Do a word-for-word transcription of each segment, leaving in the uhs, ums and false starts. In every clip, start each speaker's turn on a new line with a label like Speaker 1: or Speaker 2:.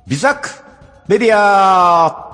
Speaker 1: ビザックメディア。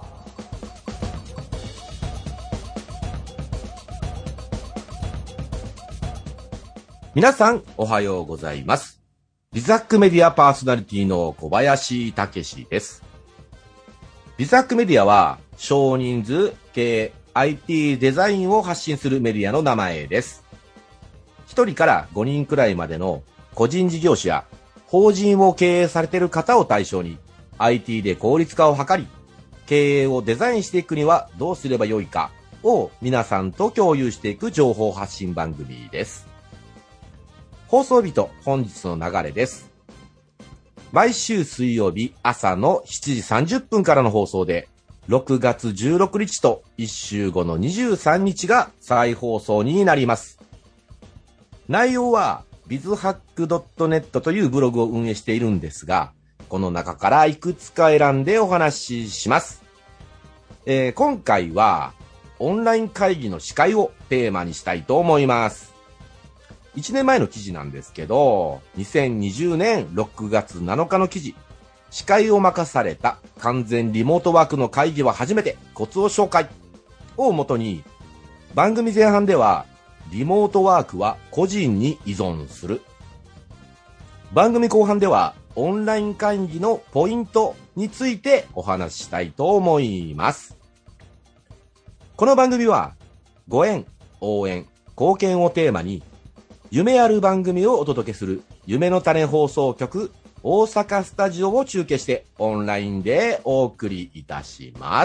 Speaker 1: 皆さんおはようございます。ビザックメディアパーソナリティの小林武史です。ビザックメディアは少人数系 アイティー デザインを発信するメディアの名前です。ひとりからごにんくらいまでの個人事業主や法人を経営されている方を対象に アイティー で効率化を図り、経営をデザインしていくにはどうすればよいかを皆さんと共有していく情報発信番組です。放送日と本日の流れです。毎週水曜日朝のしちじさんじゅっぷんからの放送で、ろくがつじゅうろくにちといっしゅうごのにじゅうさんにちが再放送になります。内容はビズハックドットネットというブログを運営しているんですが、この中からいくつか選んでお話しします。えー、今回はオンライン会議の司会をテーマにしたいと思います。いちねんまえの記事なんですけど、にせんにじゅうねんろくがつなのかの記事、司会を任された完全リモートワークの会議は初めてコツを紹介をもとに、番組前半ではリモートワークは個人に依存する。番組後半ではオンライン会議のポイントについてお話ししたいと思います。この番組はご縁、応援、貢献をテーマに夢ある番組をお届けする夢の種放送局大阪スタジオを中継してオンラインでお送りいたします。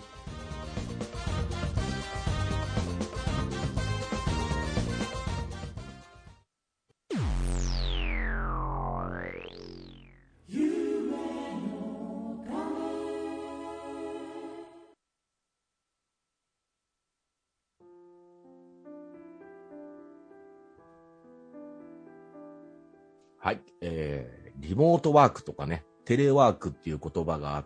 Speaker 1: はい、えー、リモートワークとかね、テレワークっていう言葉があって、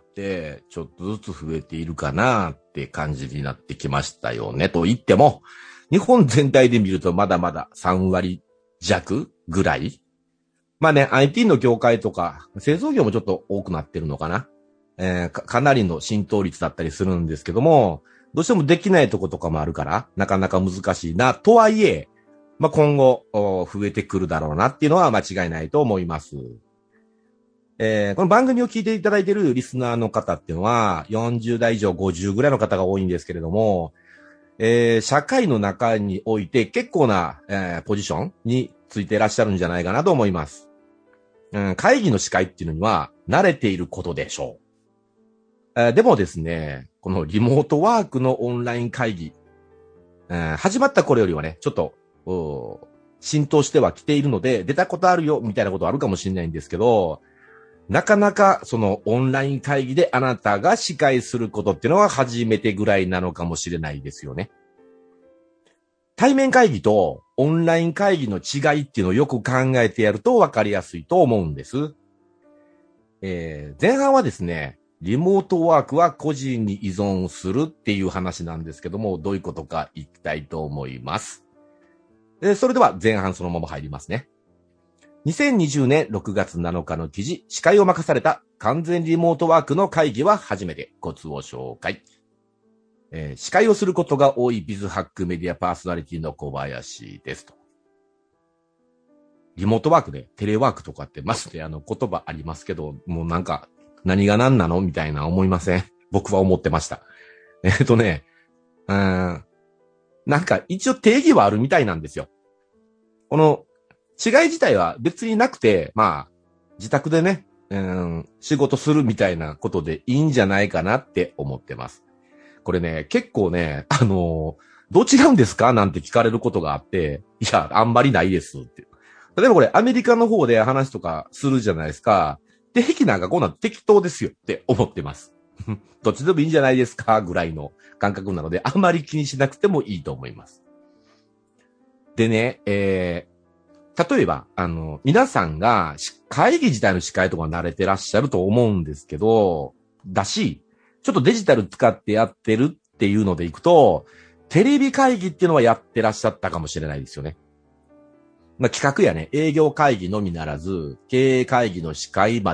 Speaker 1: ちょっとずつ増えているかなって感じになってきましたよね。と言っても、日本全体で見るとまだまださんわりじゃくぐらい。まあね、アイティー の業界とか、製造業もちょっと多くなってるのかな。えー、か、かなりの浸透率だったりするんですけども、どうしてもできないとことかもあるから、なかなか難しいな、とはいえ、まあ、今後、増えてくるだろうなっていうのは間違いないと思います。えー、この番組を聞いていただいているリスナーの方っていうのは、よんじゅうだい以上ごじゅうぐらいの方が多いんですけれども、えー、社会の中において結構な、えー、ポジションについていらっしゃるんじゃないかなと思います。うん、会議の司会っていうのには慣れていることでしょう。えー、でもですね、このリモートワークのオンライン会議、えー、始まった頃よりはね、ちょっと浸透してはきているので、出たことあるよ、みたいなことあるかもしれないんですけど、なかなかそのオンライン会議であなたが司会することっていうのは初めてぐらいなのかもしれないですよね。対面会議とオンライン会議の違いっていうのをよく考えてやると分かりやすいと思うんです。えー、前半はですね、リモートワークは個人に依存するっていう話なんですけども、どういうことか言いたいと思います。それでは前半そのまま入りますね。にせんにじゅうねんろくがつなのかの記事、司会を任された完全リモートワークの会議は初めてコツを紹介。えー、司会をすることが多いビズハックメディアパーソナリティの小林ですと。リモートワークでテレワークとかってましてあの言葉ありますけど、もうなんか何が何なのみたいな思いません？僕は思ってました。えっとね、うーん。なんか一応定義はあるみたいなんですよ。この違い自体は別になくて、まあ、自宅でね、うん、仕事するみたいなことでいいんじゃないかなって思ってます。これね、結構ね、あのー、どう違うんですかなんて聞かれることがあって、いや、あんまりないですって。例えばこれアメリカの方で話とかするじゃないですか。で、壁なんかこんなん適当ですよって思ってます。どっちでもいいんじゃないですかぐらいの感覚なので、あんまり気にしなくてもいいと思います。でね、えー、例えば、あの、皆さんが会議自体の司会とか慣れてらっしゃると思うんですけど、だし、ちょっとデジタル使ってやってるっていうのでいくと、テレビ会議っていうのはやってらっしゃったかもしれないですよね。まあ、企画やね、営業会議のみならず、経営会議の司会まで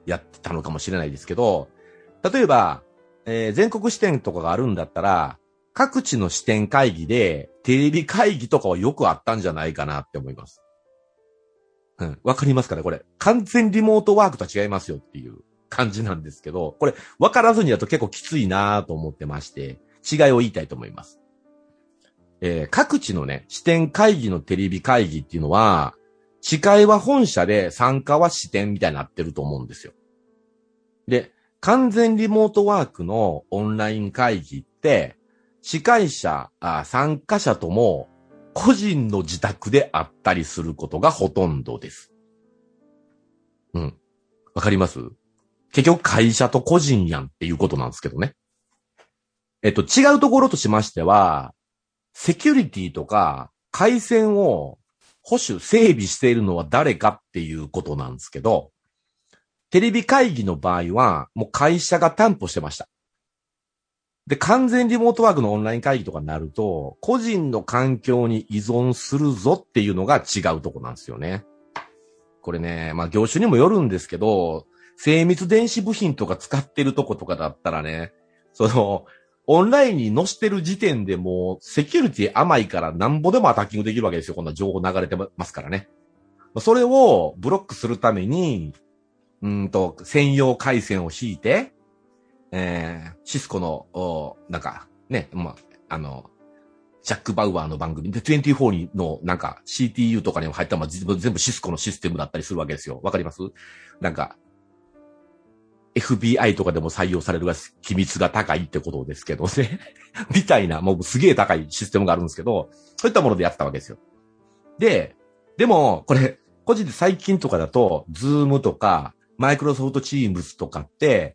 Speaker 1: やってたのかもしれないですけど、例えば、えー、全国支店とかがあるんだったら、各地の支店会議でテレビ会議とかはよくあったんじゃないかなって思います。うん。わかりますかねこれ。完全リモートワークとは違いますよっていう感じなんですけど、これ、わからずにだと結構きついなと思ってまして、違いを言いたいと思います。えー、各地のね、支店会議のテレビ会議っていうのは、司会は本社で参加は支店みたいになってると思うんですよ。で、完全リモートワークのオンライン会議って、司会者、あ参加者とも個人の自宅であったりすることがほとんどです。うん。わかります？結局会社と個人やんっていうことなんですけどね。えっと、違うところとしましては、セキュリティとか回線を保守、整備しているのは誰かっていうことなんですけど、テレビ会議の場合は、もう会社が担保してました。で、完全リモートワークのオンライン会議とかになると、個人の環境に依存するぞっていうのが違うとこなんですよね。これね、まあ業種にもよるんですけど、精密電子部品とか使ってるとことかだったらね、その、オンラインに載してる時点でもう、セキュリティ甘いからなんぼでもアタッキングできるわけですよ。こんな情報流れてますからね。それをブロックするために、うんと、専用回線を引いて、えー、シスコの、おなんか、ね、まあ、あの、ジャック・バウアーの番組で、にじゅうよんの、なんか、シーティーユー とかにも入ったまま全部シスコのシステムだったりするわけですよ。わかります？なんか、エフビーアイ とかでも採用されるが、機密が高いってことですけどね。みたいな、もうすげえ高いシステムがあるんですけど、そういったものでやってたわけですよ。で、でも、これ、個人で最近とかだと、ズームとか、マイクロソフトチームズとかって、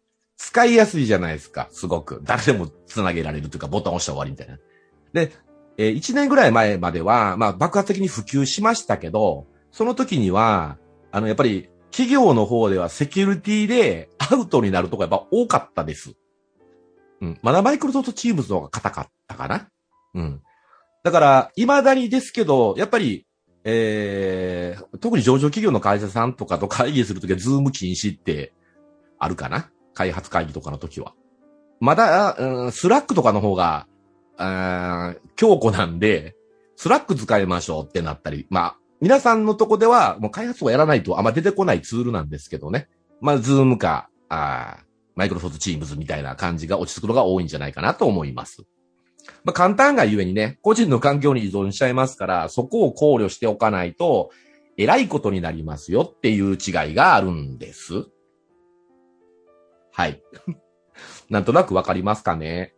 Speaker 1: 使いやすいじゃないですか、すごく。誰でも繋げられるというか、ボタン押したら終わりみたいな。で、えー、いちねんぐらい前までは、まあ、爆発的に普及しましたけど、その時には、あの、やっぱり、企業の方ではセキュリティでアウトになるとこやっぱ多かったです。うん。まだマイクロソフトチームズの方が硬かったかな。うん。だから、未だにですけど、やっぱり、えー、特に上場企業の会社さんとかと会議するときはズーム禁止ってあるかな？開発会議とかの時は。まだ、うん、スラックとかの方が、強固なんで、スラック使いましょうってなったり、まあ、皆さんのとこでは、もう開発をやらないとあんま出てこないツールなんですけどね。まあ、ズームか、あマイクロソフトチームズみたいな感じが落ち着くのが多いんじゃないかなと思います。まあ、簡単がゆえにね、個人の環境に依存しちゃいますから、そこを考慮しておかないと、えらいことになりますよっていう違いがあるんです。はい。なんとなくわかりますかね。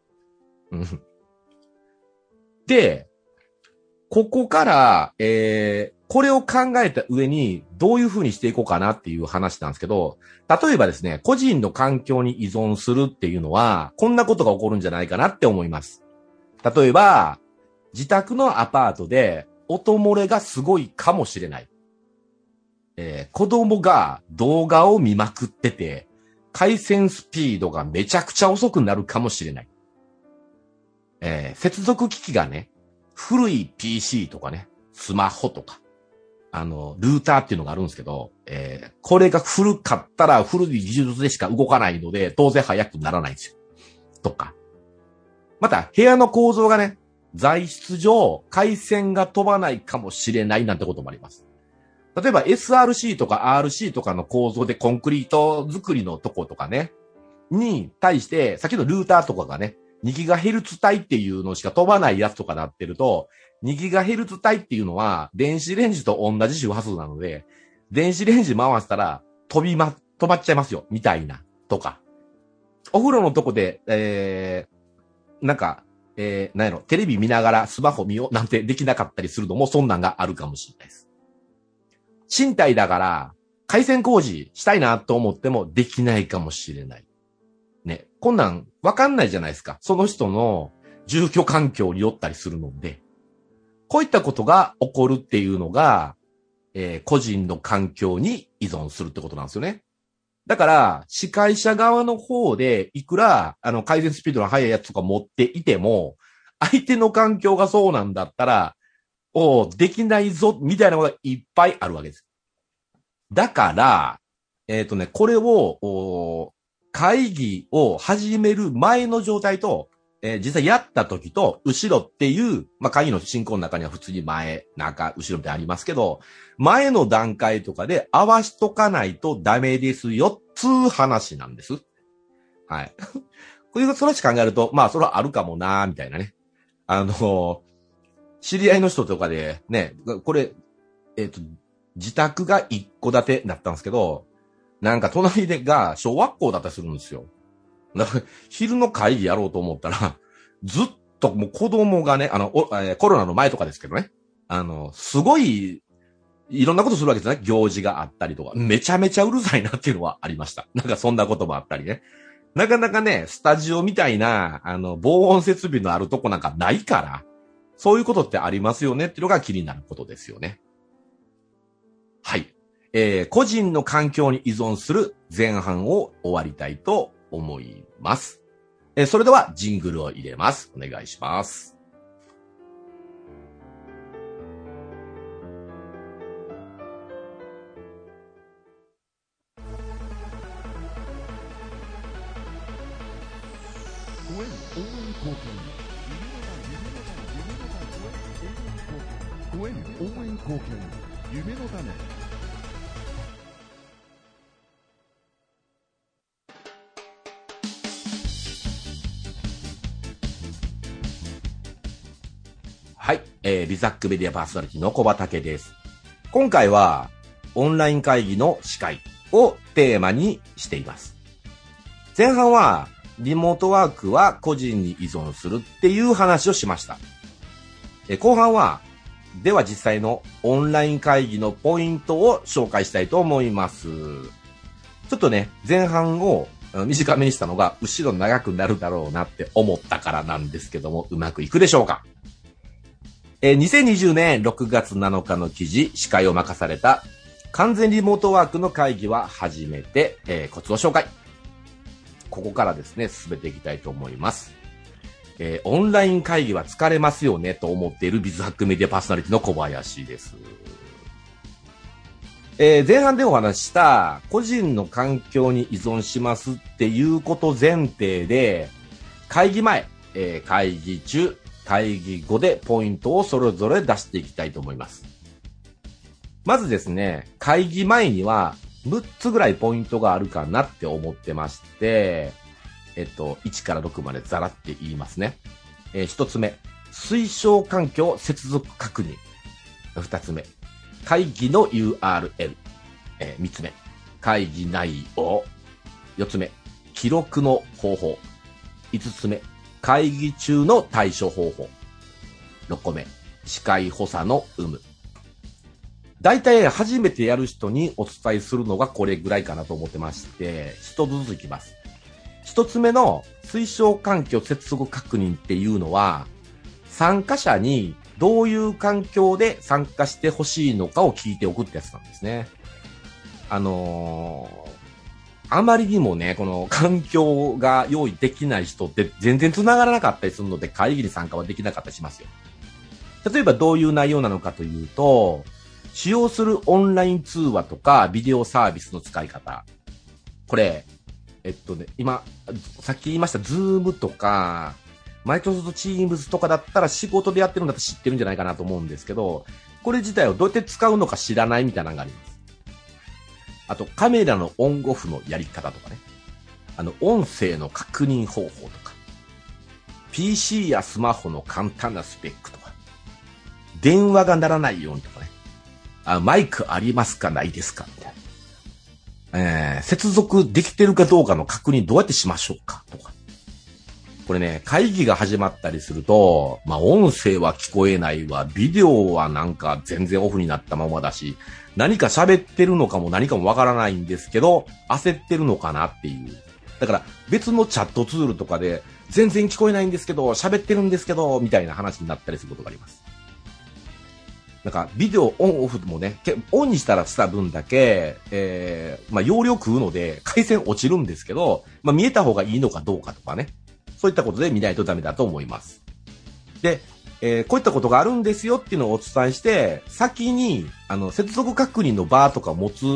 Speaker 1: で、ここから、えー、これを考えた上にどういう風にしていこうかなっていう話なんですけど、例えばですね、個人の環境に依存するっていうのは、こんなことが起こるんじゃないかなって思います。例えば、自宅のアパートで音漏れがすごいかもしれない。えー、子供が動画を見まくってて、回線スピードがめちゃくちゃ遅くなるかもしれない。えー、接続機器がね、古い ピーシー とかね、スマホとか、あの、ルーターっていうのがあるんですけど、えー、これが古かったら古い技術でしか動かないので、当然速くならないんですよ。とか。また、部屋の構造がね、材質上、回線が飛ばないかもしれないなんてこともあります。例えば エスアールシー とか アールシー とかの構造でコンクリート作りのとことかね、に対して、先ほどルーターとかがね、にギガヘルツ 帯っていうのしか飛ばないやつとかなってると、にギガヘルツ 帯っていうのは電子レンジと同じ周波数なので、電子レンジ回したら飛びま、止まっちゃいますよ、みたいな、とか。お風呂のとこで、えー、なんか、えー、なんやろ、テレビ見ながらスマホ見ようなんてできなかったりするのもそんなんがあるかもしれないです。賃貸だから、回線工事したいなと思ってもできないかもしれない。ね。こんなんわかんないじゃないですか。その人の住居環境によったりするので。こういったことが起こるっていうのが、えー、個人の環境に依存するってことなんですよね。だから、司会者側の方で、いくら、あの、改善スピードの速いやつとか持っていても、相手の環境がそうなんだったら、おできないぞ、みたいなことがいっぱいあるわけです。だから、 えっとね、これを、会議を始める前の状態と、えー、実際やった時と、後ろっていう、まあ、会議の進行の中には普通に前、中、後ろってありますけど、前の段階とかで合わしとかないとダメですよ、つう話なんです。はい。こういう話考えると、まあ、それはあるかもなーみたいなね。あの、知り合いの人とかで、ね、これ、えっと、自宅が一戸建てだったんですけど、なんか隣でが小学校だったりするんですよ。だから、昼の会議やろうと思ったら、ずっともう子供がね、あの、えー、コロナの前とかですけどね、あの、すごい、いろんなことするわけですね。行事があったりとか、めちゃめちゃうるさいなっていうのはありました。なんかそんなこともあったりね。なかなかね、スタジオみたいな、あの、防音設備のあるとこなんかないから、そういうことってありますよねっていうのが気になることですよね。はい。えー、個人の環境に依存する前半を終わりたいと思います。えー、それではジングルを入れます。お願いします。
Speaker 2: ご縁応援貢献夢の種。
Speaker 1: はい、えー、リザックメディアパーソナリティの小畑です。今回はオンライン会議の司会をテーマにしています。前半はリモートワークは個人に依存するっていう話をしました。え後半はでは実際のオンライン会議のポイントを紹介したいと思います。ちょっとね、前半を短めにしたのが後ろ長くなるだろうなって思ったからなんですけども、うまくいくでしょうか。えー、にせんにじゅうねんろくがつなのかの記事、司会を任された完全リモートワークの会議は初めて、えー、コツを紹介。ここからですね、進めていきたいと思います。えー、オンライン会議は疲れますよねと思っているビズハックメディアパーソナリティの小林です。えー、前半でお話した個人の環境に依存しますっていうこと前提で、会議前、えー、会議中、会議後でポイントをそれぞれ出していきたいと思います。まずですね、会議前にはむっつぐらいポイントがあるかなって思ってまして、えっと、いちからろくまでザラって言いますね。えー、ひとつめ、推奨環境接続確認。ふたつめ、会議の ユーアールエル。えー、みっつめ、会議内容。よっつめ、記録の方法。いつつめ、会議中の対処方法。ろっこめ、司会補佐の有無。だいたい初めてやる人にお伝えするのがこれぐらいかなと思ってまして、一つずついきます。一つ目の推奨環境接続確認っていうのは、参加者にどういう環境で参加してほしいのかを聞いておくってやつなんですね。あのー、あまりにもね、この環境が用意できない人って全然繋がらなかったりするので会議に参加はできなかったりしますよ。例えばどういう内容なのかというと、使用するオンライン通話とかビデオサービスの使い方。これ、えっとね、今、さっき言いましたズームとか、マイクロソフトチームズとかだったら仕事でやってるんだったら知ってるんじゃないかなと思うんですけど、これ自体をどうやって使うのか知らないみたいなのがあります。あと、カメラのオンオフのやり方とかね。あの、音声の確認方法とか。ピーシー やスマホの簡単なスペックとか。電話が鳴らないようにとかね。あ、マイクありますかないですかみたいな。えー、接続できてるかどうかの確認どうやってしましょうかとか。これね、会議が始まったりすると、まあ、音声は聞こえないわ、ビデオはなんか全然オフになったままだし、何か喋ってるのかも何かもわからないんですけど、焦ってるのかなっていう。だから別のチャットツールとかで、全然聞こえないんですけど、喋ってるんですけど、みたいな話になったりすることがあります。なんか、ビデオオンオフもね、オンにしたらした分だけ、えー、まあ、容量食うので、回線落ちるんですけど、まあ、見えた方がいいのかどうかとかね。そういったことで見ないとダメだと思います。で、えー、こういったことがあるんですよっていうのをお伝えして、先に、あの、接続確認のバーとか持つ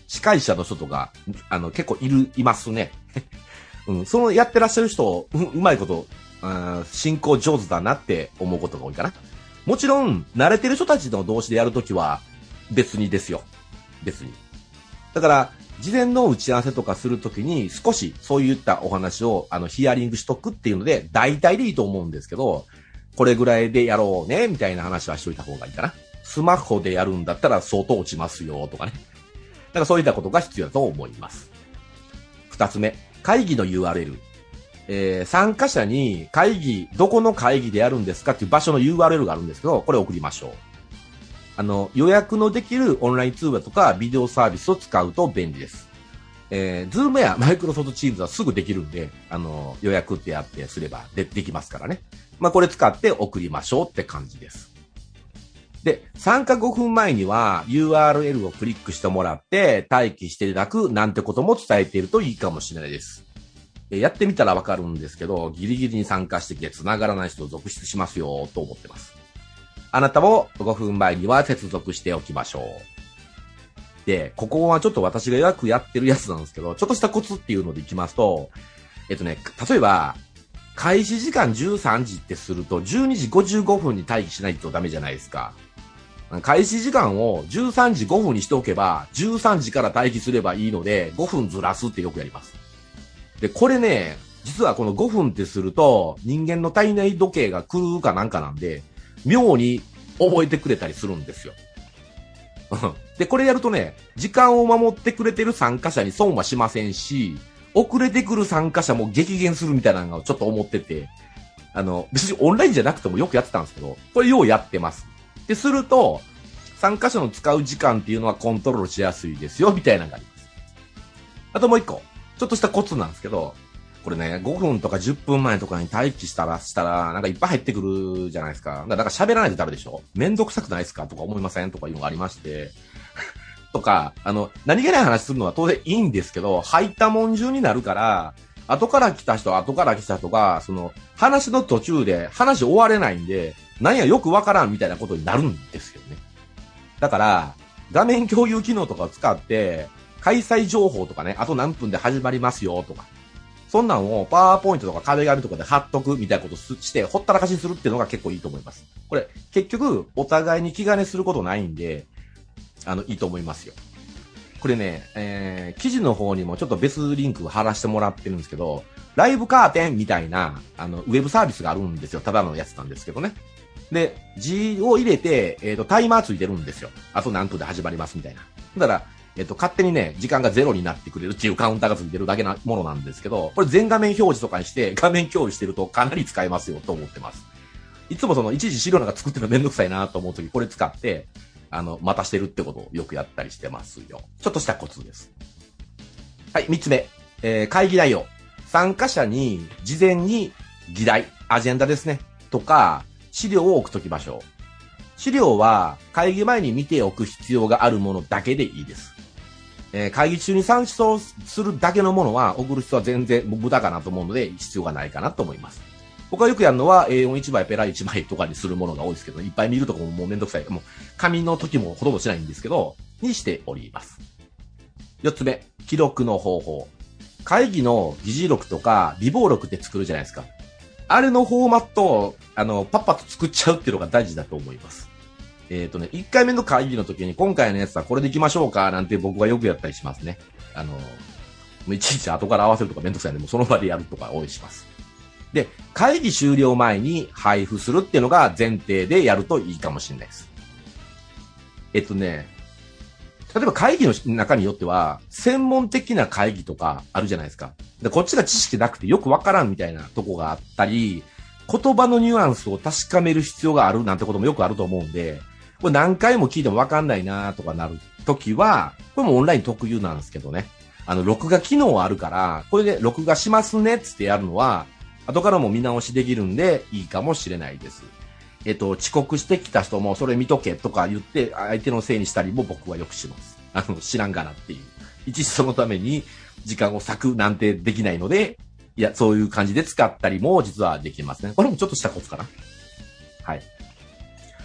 Speaker 1: 司会者の人とか、あの、結構いる、いますね。うん、そのやってらっしゃる人、う, うまいこと、進行上手だなって思うことが多いかな。もちろん、慣れてる人たちの同士でやるときは、別にですよ。別に。だから、事前の打ち合わせとかするときに、少しそういったお話を、あの、ヒアリングしとくっていうので、大体でいいと思うんですけど、これぐらいでやろうね、みたいな話はしといた方がいいかな。スマホでやるんだったら相当落ちますよ、とかね。だからそういったことが必要だと思います。二つ目、会議の ユーアールエル。えー、参加者に会議、どこの会議でやるんですかっていう場所の ユーアールエル があるんですけど、これ送りましょう。あの、予約のできるオンライン通話とかビデオサービスを使うと便利です。えー、Zoom や Microsoft Teams はすぐできるんで、あの、予約ってやってすればで、できますからね。まあ、これ使って送りましょうって感じです。で、参加ごふんまえには ユーアールエル をクリックしてもらって待機していただくなんてことも伝えているといいかもしれないです。やってみたらわかるんですけど、ギリギリに参加してきて繋がらない人を続出しますよと思ってます。あなたもごふんまえには接続しておきましょう。で、ここはちょっと私がよくやってるやつなんですけど、ちょっとしたコツっていうのでいきますと、えっとね、例えば、開始時間じゅうさんじってするとじゅうにじごじゅうごふんに待機しないとダメじゃないですか。開始時間をじゅうさんじごふんにしておけば、じゅうさんじから待機すればいいので、ごふんずらすってよくやります。で、これね、実はこのごふんってすると、人間の体内時計が狂うかなんかなんで、妙に覚えてくれたりするんですよ。で、これやるとね、時間を守ってくれてる参加者に損はしませんし、遅れてくる参加者も激減するみたいなのをちょっと思ってて、あの、別にオンラインじゃなくてもよくやってたんですけど、これようやってます。で、すると、参加者の使う時間っていうのはコントロールしやすいですよ、みたいなのがあります。あともう一個、ちょっとしたコツなんですけど、これね、ごふんとかじゅっぷんまえとかに待機したら、したら、なんかいっぱい入ってくるじゃないですか。だから喋らないとダメでしょ。めんどくさくないですかとか思いませんとかいうのがありまして。とか、あの、何気ない話するのは当然いいんですけど、入ったもん順になるから、後から来た人、後から来た人が、その、話の途中で話終われないんで、何やよくわからんみたいなことになるんですよね。だから、画面共有機能とかを使って、開催情報とかね、あと何分で始まりますよとか、そんなんをパワーポイントとか壁紙とかで貼っとくみたいなことして、ほったらかしにするっていうのが結構いいと思います。これ、結局、お互いに気兼ねすることないんで、あの、いいと思いますよ。これね、えー、記事の方にもちょっと別リンク貼らせてもらってるんですけど、ライブカーテンみたいな、あの、ウェブサービスがあるんですよ。ただのやつなんですけどね。で、字を入れて、えっと、タイマーついてるんですよ。あと何分で始まりますみたいな。だから、えっと、勝手にね、時間がゼロになってくれるっていうカウンターがついてるだけなものなんですけど、これ全画面表示とかにして画面共有してるとかなり使えますよと思ってます。いつもその、一時資料なんか作ってるのめんどくさいなと思うとき、これ使って、あの、待たしてるってことをよくやったりしてますよ。ちょっとしたコツです。はい、三つ目。えー、会議内容。参加者に事前に議題、アジェンダですね。とか、資料を送っときましょう。資料は会議前に見ておく必要があるものだけでいいです。えー、会議中に参照するだけのものは送る必要は全然無駄かなと思うので必要がないかなと思います。僕がよくやるのは エーよんいち 枚ペラいちまいとかにするものが多いですけど、いっぱい見るとかももうめんどくさい。もう紙の時もほとんどしないんですけど、にしております。四つ目、記録の方法。会議の議事録とか備忘録って作るじゃないですか。あれのフォーマットを、あの、パッパッと作っちゃうっていうのが大事だと思います。えっとね、いっかいめの会議の時に今回のやつはこれで行きましょうかなんて僕はよくやったりしますね。あの、いちいち後から合わせるとかめんどくさいんで、もうその場でやるとか多いします。で、会議終了前に配布するっていうのが前提でやるといいかもしれないです。えっとね、例えば会議の中によっては、専門的な会議とかあるじゃないですか。で、こっちが知識なくてよくわからんみたいなとこがあったり、言葉のニュアンスを確かめる必要があるなんてこともよくあると思うんで、これ何回も聞いてもわかんないなとかなるときは、これもオンライン特有なんですけどね。あの、録画機能あるから、これで録画しますねっつってやるのは、後からも見直しできるんでいいかもしれないです。えっと、遅刻してきた人もそれ見とけとか言って相手のせいにしたりも僕はよくします。あの、知らんがなっていう。一時そのために時間を割くなんてできないので、いや、そういう感じで使ったりも実はできますね。これもちょっとしたコツかな。はい。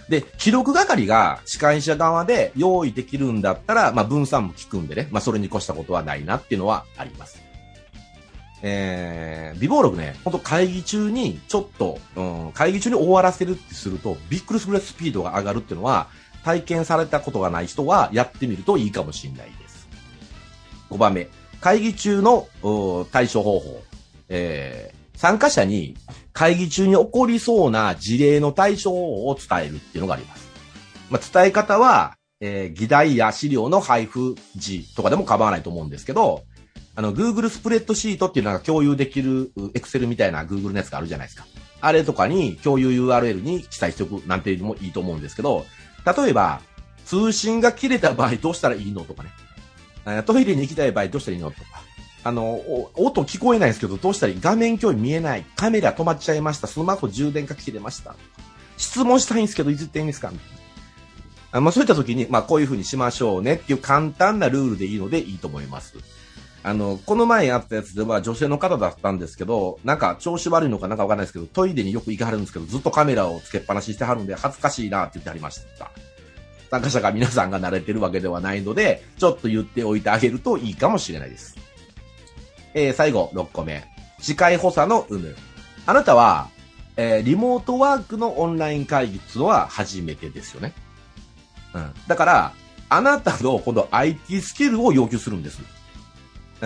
Speaker 1: で、記録係が司会者側で用意できるんだったら、まあ分散も効くんでね、まあそれに越したことはないなっていうのはあります。えー、備忘録ね、ほんと会議中にちょっと、うん、会議中に終わらせるってすると、びっくりするぐらいスピードが上がるっていうのは、体験されたことがない人はやってみるといいかもしれないです。ごばんめ、会議中の対処方法。えー、参加者に会議中に起こりそうな事例の対処方法を伝えるっていうのがあります。まあ、伝え方は、えー、議題や資料の配布時とかでも構わないと思うんですけど、あの、Google スプレッドシートっていうのが共有できる Excel みたいな Google のやつがあるじゃないですか。あれとかに共有 ユーアールエル に記載しておくなんていうのもいいと思うんですけど、例えば、通信が切れた場合どうしたらいいのとかね。トイレに行きたい場合どうしたらいいのとか。あの、音聞こえないんですけど、どうしたらいい？画面共有見えない。カメラ止まっちゃいました。スマホ充電が切れました。質問したいんですけど、いつっていいんですか？あまあ、そういった時に、まあ、こういう風にしましょうねっていう簡単なルールでいいのでいいと思います。あの、この前やったやつでは女性の方だったんですけど、なんか調子悪いのかなんかわかんないですけど、トイレによく行かはるんですけど、ずっとカメラをつけっぱなししてはるんで恥ずかしいなって言ってはりました。参加者が皆さんが慣れてるわけではないので、ちょっと言っておいてあげるといいかもしれないです。えー、最後、ろっこめ。司会補佐の有無。あなたは、えー、リモートワークのオンライン会議っていうのは初めてですよね。うん。だから、あなたのこの アイティー スキルを要求するんです。うん。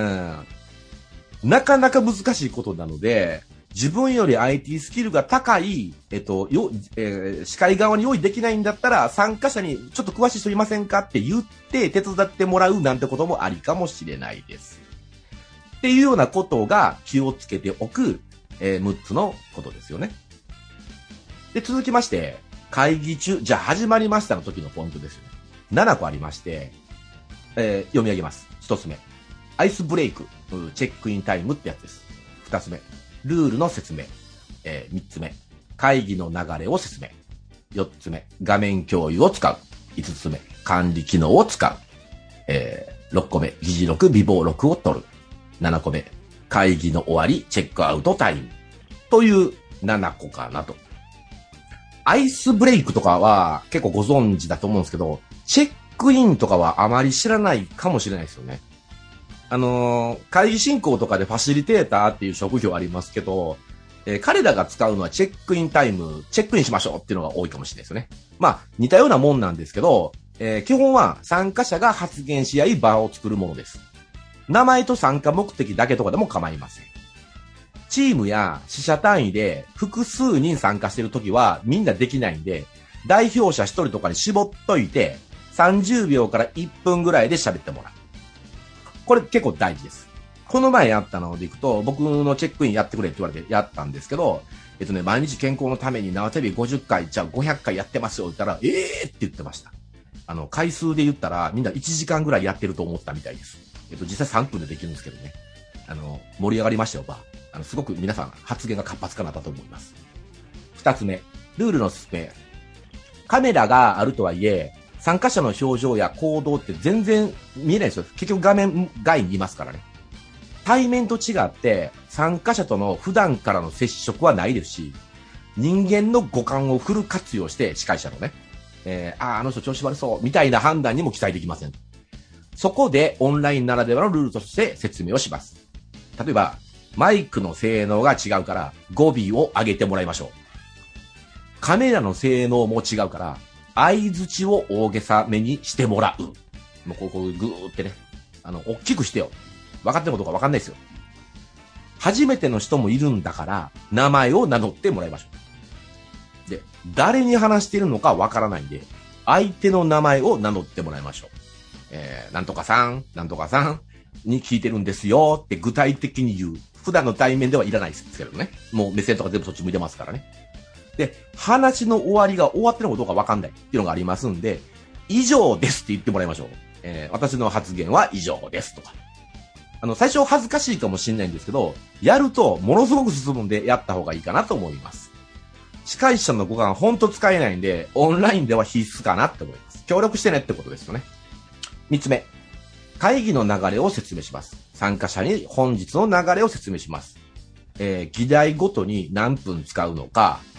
Speaker 1: なかなか難しいことなので、自分より アイティー スキルが高い、えっと、よ、えー、司会側に用意できないんだったら、参加者にちょっと詳しい人いませんかって言って手伝ってもらうなんてこともありかもしれないです。っていうようなことが気をつけておく、えー、むっつのことですよね。で、続きまして、会議中、じゃあ始まりましたの時のポイントですよね。ななこありまして、えー、読み上げます。ひとつめ。アイスブレイク、チェックインタイムってやつです。ふたつめ。ルールの説明。えー、みっつめ。会議の流れを説明。よっつめ。画面共有を使う。いつつめ。管理機能を使う。えー、ろっこめ。議事録、備忘録を取る。ななこめ。会議の終わり、チェックアウトタイム。というななこかなと。アイスブレイクとかは結構ご存知だと思うんですけど、チェックインとかはあまり知らないかもしれないですよね。あのー、会議進行とかでファシリテーターっていう職業ありますけど、えー、彼らが使うのはチェックインタイム、チェックインしましょうっていうのが多いかもしれないですよね。まあ、似たようなもんなんですけど、えー、基本は参加者が発言し合い場を作るものです。名前と参加目的だけとかでも構いません。チームや支社単位で複数人参加してるときはみんなできないんで、代表者ひとりとかに絞っといて、さんじゅうびょうからいっぷんぐらいで喋ってもらう。これ結構大事です。この前やったのでいくと、僕のチェックインやってくれって言われてやったんですけど、えっとね、毎日健康のために縄跳びごじゅっかい、じゃあごひゃっかいやってますよって言ったら、えーって言ってました。あの、回数で言ったらみんないちじかんぐらいやってると思ったみたいです。えっと、実際さんぷんでできるんですけどね。あの、盛り上がりましたよ、ば。あの、すごく皆さん発言が活発化なったと思います。二つ目、ルールの説明。カメラがあるとはいえ、参加者の表情や行動って全然見えないですよ。結局画面外にいますからね。対面と違って、参加者との普段からの接触はないですし、人間の五感をフル活用して、司会者のね、えー、ああ、あの人調子悪そう、みたいな判断にも期待できません。そこでオンラインならではのルールとして説明をします。例えば、マイクの性能が違うから語尾を上げてもらいましょう。カメラの性能も違うから、相槌を大げさめにしてもらう。もうこう、こう、ぐーってね。あの、大きくしてよ。分かってることか分かんないですよ。初めての人もいるんだから、名前を名乗ってもらいましょう。で、誰に話しているのか分からないんで、相手の名前を名乗ってもらいましょう。えー、なんとかさん、なんとかさんに聞いてるんですよって具体的に言う。普段の対面ではいらないですけどね。もう目線とか全部そっち向いてますからね。で、話の終わりが終わってるのかどうか分かんないっていうのがありますんで、以上ですって言ってもらいましょう。えー、私の発言は以上ですとか。あの、最初恥ずかしいかもしれないんですけど、やるとものすごく進むんでやった方がいいかなと思います。司会者の五感ほんと使えないんで、オンラインでは必須かなって思います。協力してねってことですよね。三つ目。会議の流れを説明します。参加者に本日の流れを説明します。えー、議題ごとに何分使うのか、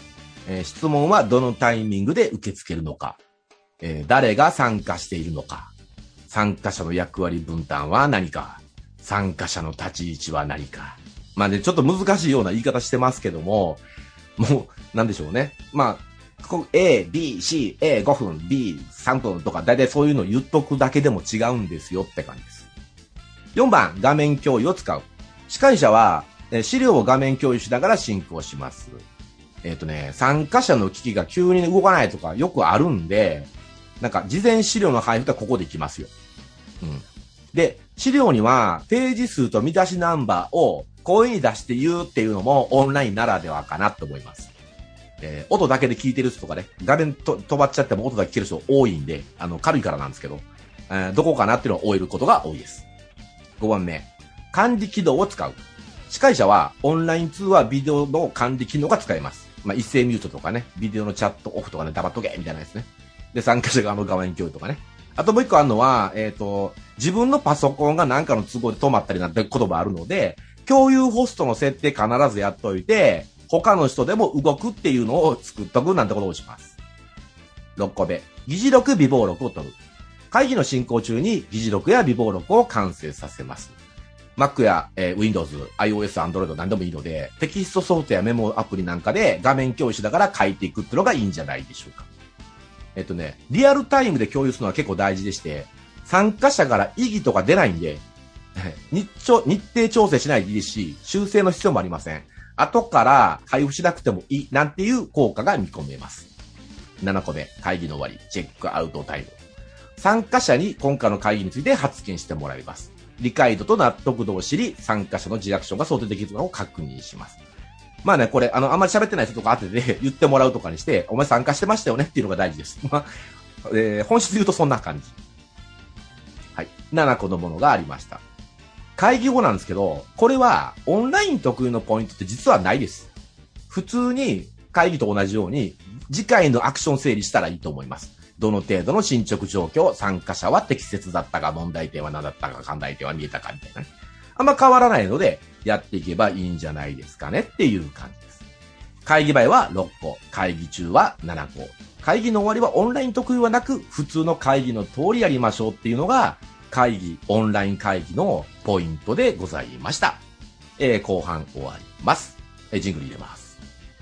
Speaker 1: えー、質問はどのタイミングで受け付けるのか、えー、誰が参加しているのか、参加者の役割分担は何か、参加者の立ち位置は何か。まあね、ちょっと難しいような言い方してますけども、もう、なんでしょうね。まあ、ここ A、B、C、エーごふん、B、さんぷんとか、だいたいそういうのを言っとくだけでも違うんですよって感じです。よんばん、画面共有を使う。司会者は、えー、資料を画面共有しながら進行します。えっとね、参加者の機器が急に動かないとかよくあるんで、なんか事前資料の配布がここできますよ。うん。で、資料にはページ数と見出しナンバーを声に出して言うっていうのもオンラインならではかなと思います。えー、音だけで聞いてる人とかね、画面と飛ばっちゃっても音だけ聞ける人多いんで、あの、軽いからなんですけど、えー、どこかなっていうのを終えることが多いです。ごばんめ、管理機能を使う。司会者はオンライン通話ビデオの管理機能が使えます。まあ、一斉ミュートとかね、ビデオのチャットオフとかね、黙っとけみたいなやつね。で、参加者側の画面共有とかね。あともう一個あるのは、えっと、自分のパソコンが何かの都合で止まったりなんて言葉あるので、共有ホストの設定必ずやっといて、他の人でも動くっていうのを作っとくなんてことをします。ろっこめ、議事録、備忘録を取る。会議の進行中に議事録や備忘録を完成させます。Mac や、えー、Windows、iOS、Android 何でもいいので、テキストソフトやメモアプリなんかで画面共有しながら書いていくっていうのがいいんじゃないでしょうか。えっとね、リアルタイムで共有するのは結構大事でして、参加者から異議とか出ないんで、日程、日程調整しないでいいですし、修正の必要もありません。後から配布しなくてもいいなんていう効果が見込めます。ななこめ、会議の終わり、チェックアウトタイム。参加者に今回の会議について発言してもらいます。理解度と納得度を知り、参加者のリアクションが想定できるのを確認します。まあね、これ、あの、あんまり喋ってない人とか後で言ってもらうとかにして、お前参加してましたよねっていうのが大事です。まあ、えー、本質言うとそんな感じ。はい。ななこのものがありました。会議後なんですけど、これはオンライン特有のポイントって実はないです。普通に会議と同じように、次回のアクション整理したらいいと思います。どの程度の進捗状況、参加者は適切だったか、問題点は何だったか、課題点は見えたかみたいなね。あんま変わらないので、やっていけばいいんじゃないですかねっていう感じです。会議前はろっこ、会議中はななこ。会議の終わりはオンライン特有はなく、普通の会議の通りやりましょうっていうのが、会議、オンライン会議のポイントでございました。えー、後半終わります。えー、ジングル入れます。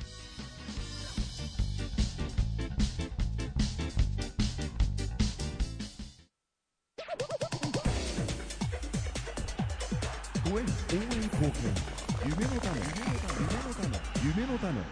Speaker 2: 応援貢献、夢のため、夢のため、夢のため。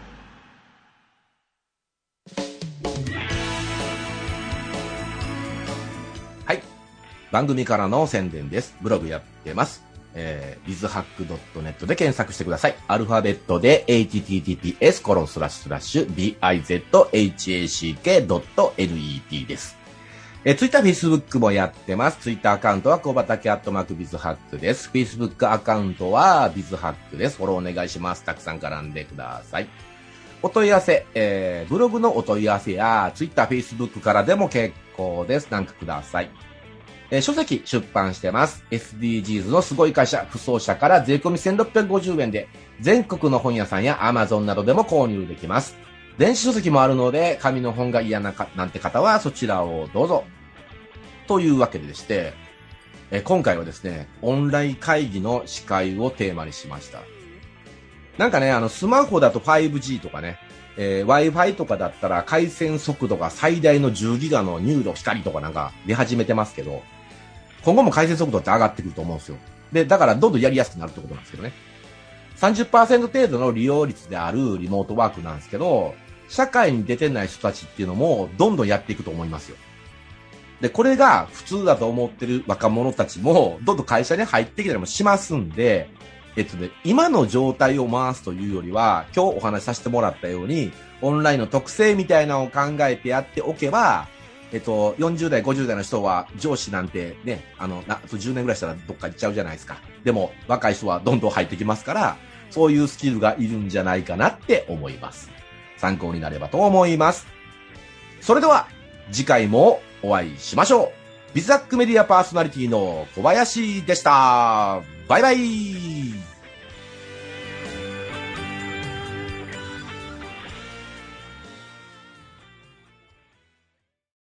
Speaker 1: はい。番組からの宣伝です。ブログやってます。えー、ビズハックドットネット で検索してください。アルファベットで エイチティーティーピーエスコロンスラッシュスラッシュ ビズハックドットネット です。えー、ツイッター、フェイスブックもやってます。ツイッターアカウントは小畑アットマークビズハックです。フェイスブックアカウントはビズハックです。フォローお願いします。たくさん絡んでください。お問い合わせ、えー、ブログのお問い合わせやツイッター、フェイスブックからでも結構です。なんかください。えー、書籍出版してます。エスディージーズ のすごい会社、不走者から税込みせんろっぴゃくごじゅうえんで、全国の本屋さんや Amazon などでも購入できます。電子書籍もあるので、紙の本が嫌なかなんて方はそちらをどうぞ。というわけでして、えー、今回はですね、オンライン会議の司会をテーマにしました。なんかね、あの、スマホだと ファイブジー とかね、えー、Wi-Fi とかだったら回線速度が最大のじゅうギガの入力光とかなんか出始めてますけど、今後も回線速度って上がってくると思うんですよ。で、だからどんどんやりやすくなるってことなんですけどね。さんじゅっパーセント 程度の利用率であるリモートワークなんですけど、社会に出てない人たちっていうのもどんどんやっていくと思いますよ。で、これが普通だと思ってる若者たちもどんどん会社に入ってきたりもしますんで、えっとね、今の状態を回すというよりは、今日お話しさせてもらったように、オンラインの特性みたいなのを考えてやっておけば、えっと、よんじゅう代、ごじゅう代の人は上司なんてね、あの、なじゅうねんぐらいしたらどっか行っちゃうじゃないですか。でも、若い人はどんどん入ってきますから、そういうスキルがいるんじゃないかなって思います。参考になればと思います。それでは、次回もお会いしましょう。ビズハックメディアパーソナリティの小林でした。バイバイ。